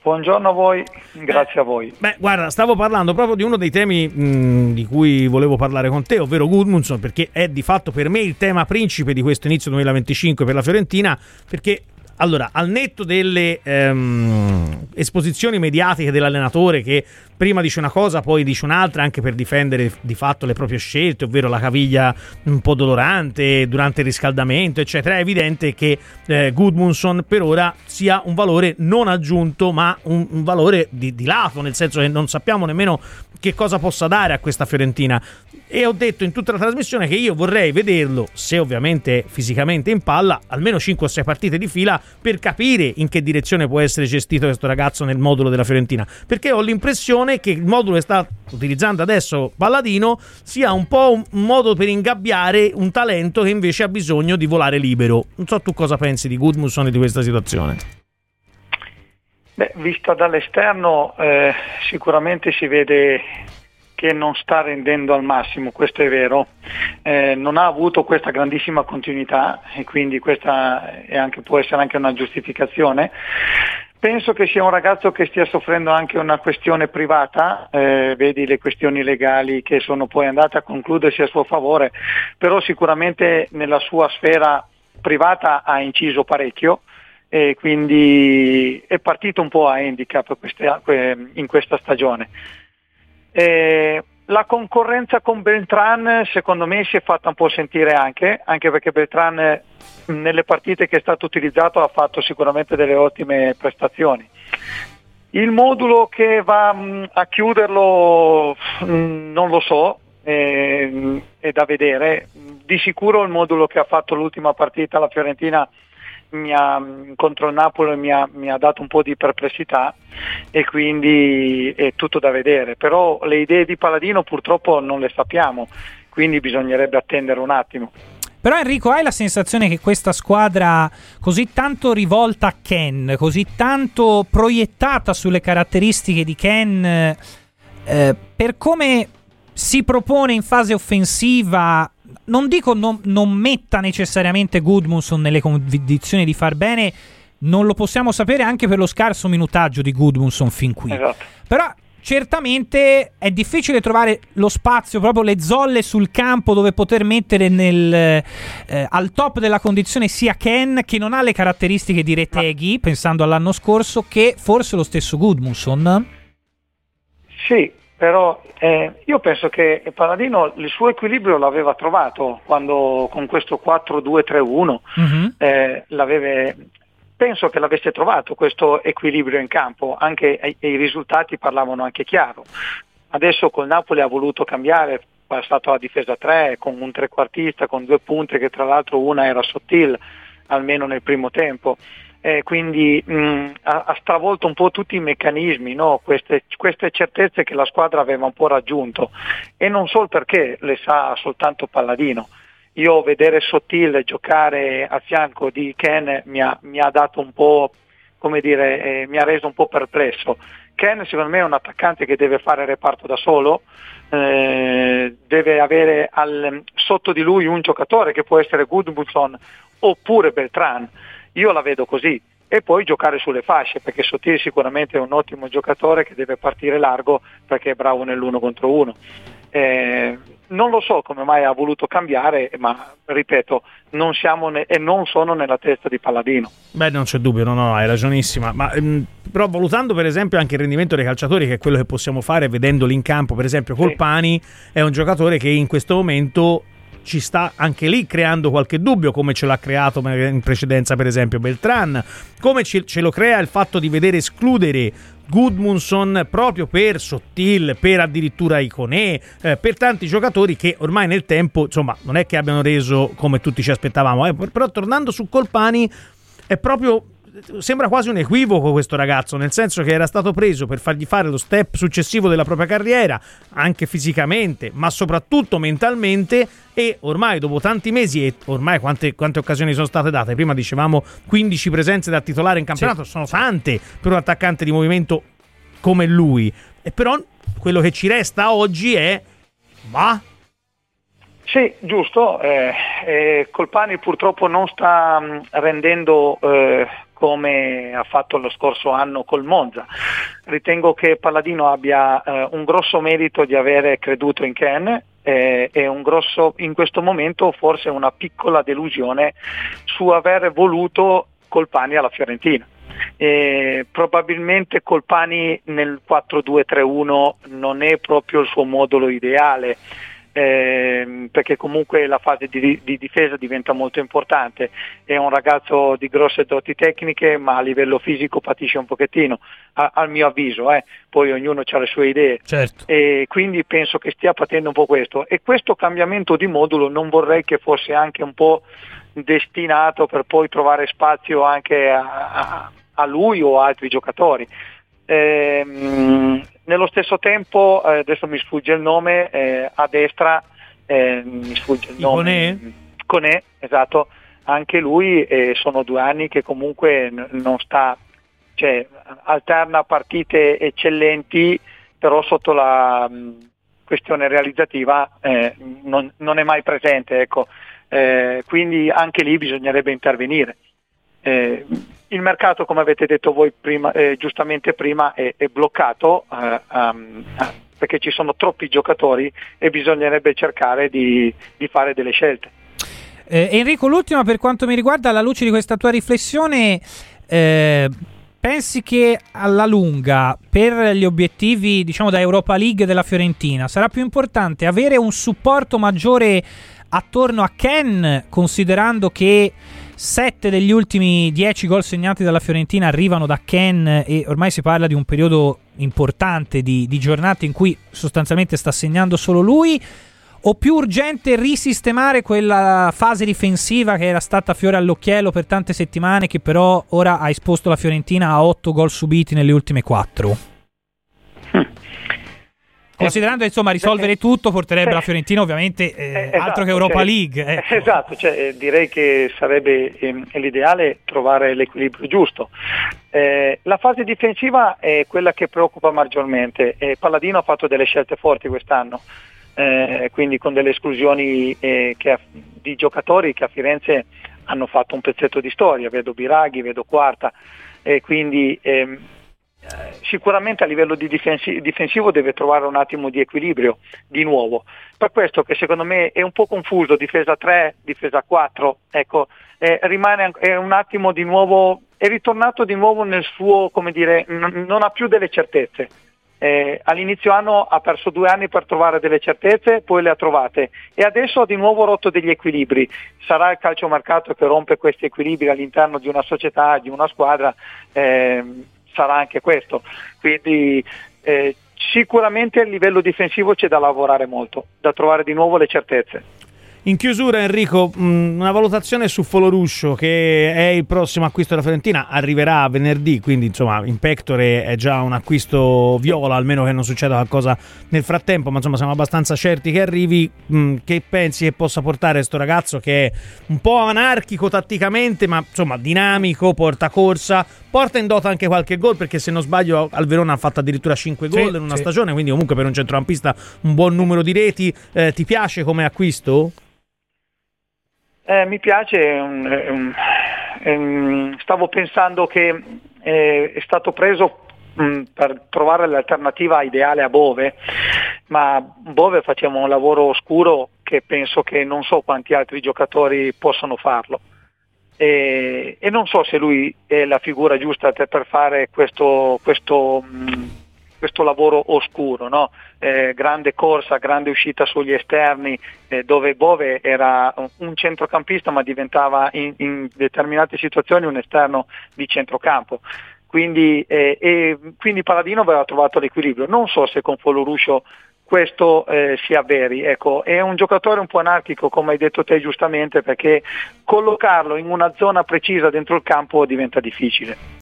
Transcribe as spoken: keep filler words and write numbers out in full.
Buongiorno a voi, grazie eh, a voi. Beh, guarda, stavo parlando proprio di uno dei temi mh, di cui volevo parlare con te, ovvero Gudmundsson, perché è di fatto per me il tema principe di questo inizio duemilaventicinque per la Fiorentina, perché allora, al netto delle ehm, esposizioni mediatiche dell'allenatore che prima dice una cosa, poi dice un'altra, anche per difendere di fatto le proprie scelte, ovvero la caviglia un po' dolorante durante il riscaldamento, eccetera, è evidente che eh, Gudmundsson per ora sia un valore non aggiunto, ma un, un valore di, di lato, nel senso che non sappiamo nemmeno che cosa possa dare a questa Fiorentina. E ho detto in tutta la trasmissione che io vorrei vederlo, se ovviamente fisicamente in palla, almeno cinque o sei partite di fila per capire in che direzione può essere gestito questo ragazzo nel modulo della Fiorentina, perché ho l'impressione che il modulo che sta utilizzando adesso Palladino sia un po' un modo per ingabbiare un talento che invece ha bisogno di volare libero. Non so tu cosa pensi di Gudmundsson e di questa situazione. Beh, vista dall'esterno eh, sicuramente si vede che non sta rendendo al massimo, questo è vero, eh, non ha avuto questa grandissima continuità e quindi questa è anche, può essere anche una giustificazione. Penso che sia un ragazzo che stia soffrendo anche una questione privata, eh, vedi le questioni legali che sono poi andate a concludersi a suo favore, però sicuramente nella sua sfera privata ha inciso parecchio e quindi è partito un po' a handicap queste, in questa stagione. Eh, la concorrenza con Beltran secondo me si è fatta un po' sentire anche, anche perché Beltran eh, nelle partite che è stato utilizzato ha fatto sicuramente delle ottime prestazioni. Il modulo che va mh, a chiuderlo mh, non lo so, eh, è da vedere. Di sicuro il modulo che ha fatto l'ultima partita la Fiorentina mi ha, contro il Napoli mi ha, mi ha dato un po' di perplessità e quindi è tutto da vedere, però le idee di Palladino purtroppo non le sappiamo, quindi bisognerebbe attendere un attimo. Però Enrico, hai la sensazione che questa squadra così tanto rivolta a Ken, così tanto proiettata sulle caratteristiche di Ken, eh, per come si propone in fase offensiva, non dico non, non metta necessariamente Gudmundsson nelle condizioni di far bene, non lo possiamo sapere anche per lo scarso minutaggio di Gudmundsson fin qui. Esatto. Però certamente è difficile trovare lo spazio, proprio le zolle sul campo dove poter mettere nel, eh, al top della condizione sia Ken, che non ha le caratteristiche di Retegui, pensando all'anno scorso, che forse lo stesso Gudmundsson. Sì, però eh, io penso che Palladino il suo equilibrio l'aveva trovato quando con questo quattro due tre uno mm-hmm. eh, l'aveva, penso che l'avesse trovato questo equilibrio in campo, anche e i risultati parlavano anche chiaro. Adesso col Napoli ha voluto cambiare, è passato alla difesa tre con un trequartista con due punte che tra l'altro una era Sottil almeno nel primo tempo. Eh, quindi mh, ha, ha stravolto un po' tutti i meccanismi, no? queste, queste certezze che la squadra aveva un po' raggiunto, e non solo perché le sa soltanto Palladino. Io vedere Sottil giocare a fianco di Ken mi ha, mi ha dato un po', come dire, eh, mi ha reso un po' perplesso. Ken secondo me è un attaccante che deve fare reparto da solo, eh, deve avere al, sotto di lui un giocatore che può essere Gudmundsson oppure Beltran. Io la vedo così, e poi giocare sulle fasce, perché Sottil sicuramente è un ottimo giocatore che deve partire largo perché è bravo nell'uno contro uno. Eh, non lo so come mai ha voluto cambiare, ma ripeto, non siamo ne- e non sono nella testa di Palladino. Beh, non c'è dubbio, no, no, hai ragionissima, ma ehm, però valutando per esempio anche il rendimento dei calciatori, che è quello che possiamo fare vedendoli in campo, per esempio Colpani sì. È un giocatore che in questo momento ci sta anche lì creando qualche dubbio, come ce l'ha creato in precedenza per esempio Beltran, come ce, ce lo crea il fatto di vedere escludere Gudmundsson proprio per Sottil, per addirittura Iconé, eh, per tanti giocatori che ormai nel tempo insomma non è che abbiano reso come tutti ci aspettavamo, eh, però tornando su Colpani è proprio, sembra quasi un equivoco questo ragazzo, nel senso che era stato preso per fargli fare lo step successivo della propria carriera, anche fisicamente ma soprattutto mentalmente, e ormai dopo tanti mesi, e ormai quante, quante occasioni sono state date, prima dicevamo quindici presenze da titolare in campionato, sì. Sono tante per un attaccante di movimento come lui, e però quello che ci resta oggi è ma Sì, giusto, eh, eh, Colpani purtroppo non sta mh, rendendo eh, come ha fatto lo scorso anno col Monza. Ritengo che Palladino abbia eh, un grosso merito di avere creduto in Ken eh, e un grosso, in questo momento forse una piccola delusione su aver voluto Colpani alla Fiorentina. Eh, probabilmente Colpani nel quattro due tre uno non è proprio il suo modulo ideale, eh, perché comunque la fase di, di difesa diventa molto importante. È un ragazzo di grosse doti tecniche, ma a livello fisico patisce un pochettino, a, al mio avviso, eh. Poi ognuno ha le sue idee, certo. E quindi penso che stia patendo un po' questo, e questo cambiamento di modulo non vorrei che fosse anche un po' destinato per poi trovare spazio anche a, a, a lui o a altri giocatori. Ehm, nello stesso tempo, eh, adesso mi sfugge il nome, eh, a destra eh, mi sfugge il nome, Conè? Conè, esatto, anche lui, eh, sono due anni che comunque n- non sta, cioè alterna partite eccellenti, però sotto la mh, questione realizzativa eh, non, non è mai presente, ecco. Eh, quindi anche lì bisognerebbe intervenire. Eh, il mercato, come avete detto voi prima, eh, giustamente prima, è, è bloccato eh, um, perché ci sono troppi giocatori e bisognerebbe cercare di, di fare delle scelte. Eh, Enrico, l'ultima per quanto mi riguarda, alla luce di questa tua riflessione, eh, pensi che alla lunga, per gli obiettivi, diciamo, da Europa League della Fiorentina, sarà più importante avere un supporto maggiore attorno a Ken, considerando che sette degli ultimi dieci gol segnati dalla Fiorentina arrivano da Ken e ormai si parla di un periodo importante di, di giornate in cui sostanzialmente sta segnando solo lui, o più urgente risistemare quella fase difensiva che era stata fiore all'occhiello per tante settimane, che però ora ha esposto la Fiorentina a otto gol subiti nelle ultime quattro? Hm. Considerando insomma risolvere tutto porterebbe la Fiorentina ovviamente eh, eh, esatto, altro che Europa cioè, League. Ecco. Esatto, cioè, direi che sarebbe eh, l'ideale trovare l'equilibrio giusto. Eh, la fase difensiva è quella che preoccupa maggiormente, e Palladino ha fatto delle scelte forti quest'anno, eh, quindi con delle esclusioni eh, che a, di giocatori che a Firenze hanno fatto un pezzetto di storia, vedo Biraghi, vedo Quarta, e quindi ehm, sicuramente a livello di difensi- difensivo deve trovare un attimo di equilibrio di nuovo, per questo che secondo me è un po' confuso, difesa tre, difesa quattro, ecco, eh, rimane è un attimo di nuovo, è ritornato di nuovo nel suo, come dire, n- non ha più delle certezze. Eh, all'inizio anno ha perso due anni per trovare delle certezze, poi le ha trovate e adesso ha di nuovo rotto degli equilibri. Sarà il calciomercato che rompe questi equilibri all'interno di una società, di una squadra, eh, sarà anche questo, quindi eh, sicuramente a livello difensivo c'è da lavorare molto, da trovare di nuovo le certezze. In chiusura, Enrico, una valutazione su Foloruscio, che è il prossimo acquisto della Fiorentina, arriverà venerdì, quindi insomma in pectore è già un acquisto viola, almeno che non succeda qualcosa nel frattempo, ma insomma siamo abbastanza certi che arrivi. Che pensi che possa portare sto ragazzo, che è un po' anarchico tatticamente, ma insomma dinamico, porta corsa, porta in dota anche qualche gol, perché se non sbaglio al Verona ha fatto addirittura cinque gol sì, in una sì. stagione, quindi comunque per un centrocampista un buon numero di reti. Eh, ti piace come acquisto? Eh, mi piace, è un, è un, è un, stavo pensando che è, è stato preso mh, per trovare l'alternativa ideale a Bove, ma Bove facciamo un lavoro oscuro che penso che non so quanti altri giocatori possano farlo, e, e non so se lui è la figura giusta per fare questo, questo, mh, questo lavoro oscuro, no? Eh, grande corsa, grande uscita sugli esterni, eh, dove Bove era un centrocampista ma diventava in, in determinate situazioni un esterno di centrocampo, quindi, eh, e, quindi Palladino aveva trovato l'equilibrio. Non so se con Foloruscio questo eh, si avveri, ecco, è un giocatore un po' anarchico, come hai detto te giustamente, perché collocarlo in una zona precisa dentro il campo diventa difficile.